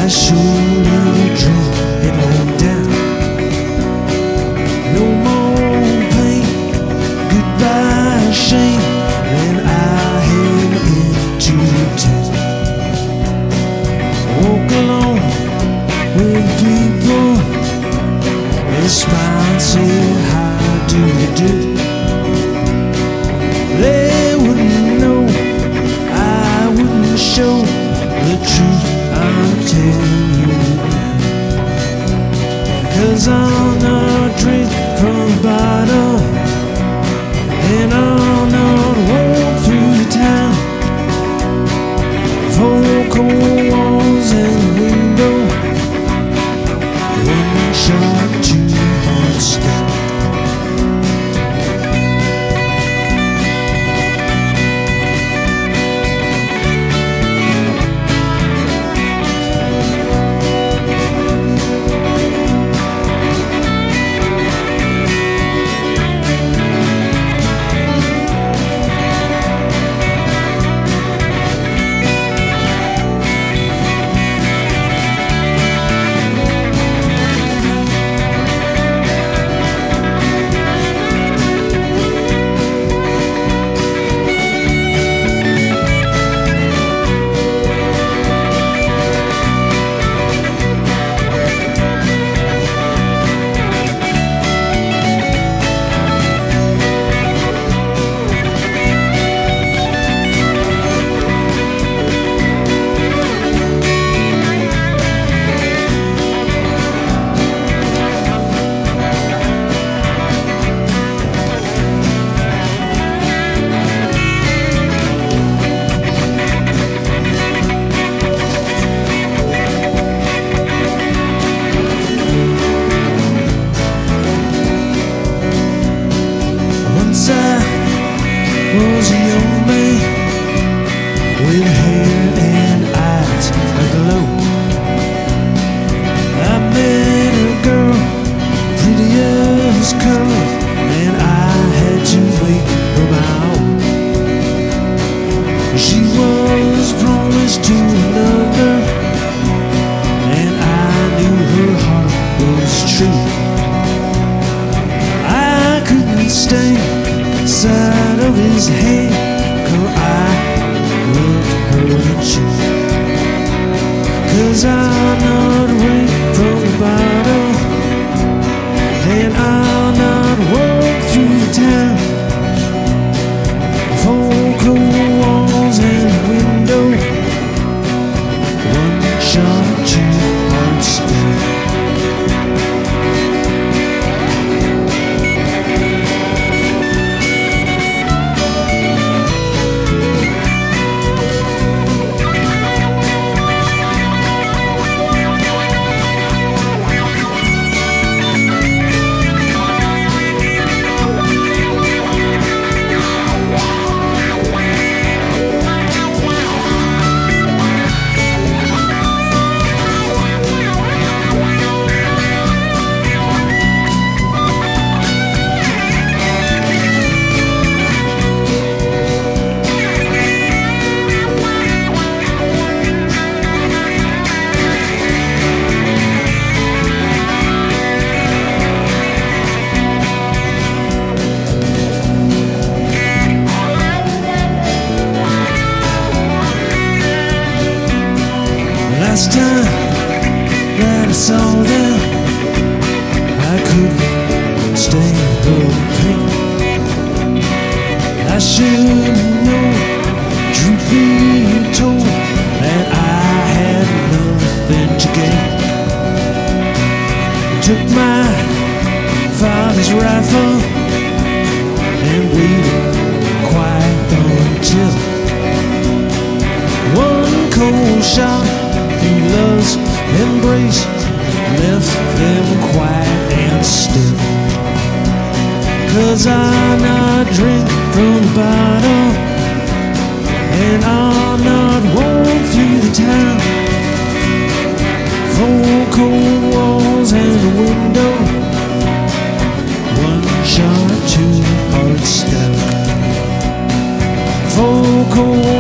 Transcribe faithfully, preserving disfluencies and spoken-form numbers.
I surely drink it all down. No more pain, goodbye shame when I head into town. Walk alone with people, they smile and say how do you do. They wouldn't know, I wouldn't show the truth I'm telling you now. Cause I'll not drink from the bottle, and I'll not walk through the town. Four cold walls and a window, one shot, two hearts down. Was a young man with hair and eyes aglow. I met a girl, pretty as curls, and I had to make her my own. She was promised to another, and I knew her heart was true. I couldn't stay side of his hand, 'cause I loved her too. 'Cause I'll not wait from the bottom, and I'll not walk through the town. Four cold walls and a window, one shot, two hearts down. Last time that I saw them, I couldn't stay home pain. I should know, truth be told, that I had nothing to gain. I took my father's rifle and waited quiet until one cold shot through love's embrace left them quiet and still. 'Cause I'll not drink from the bottle, and I'll not walk through the town. Four cold walls and a window, one shot, two hearts down. Four cold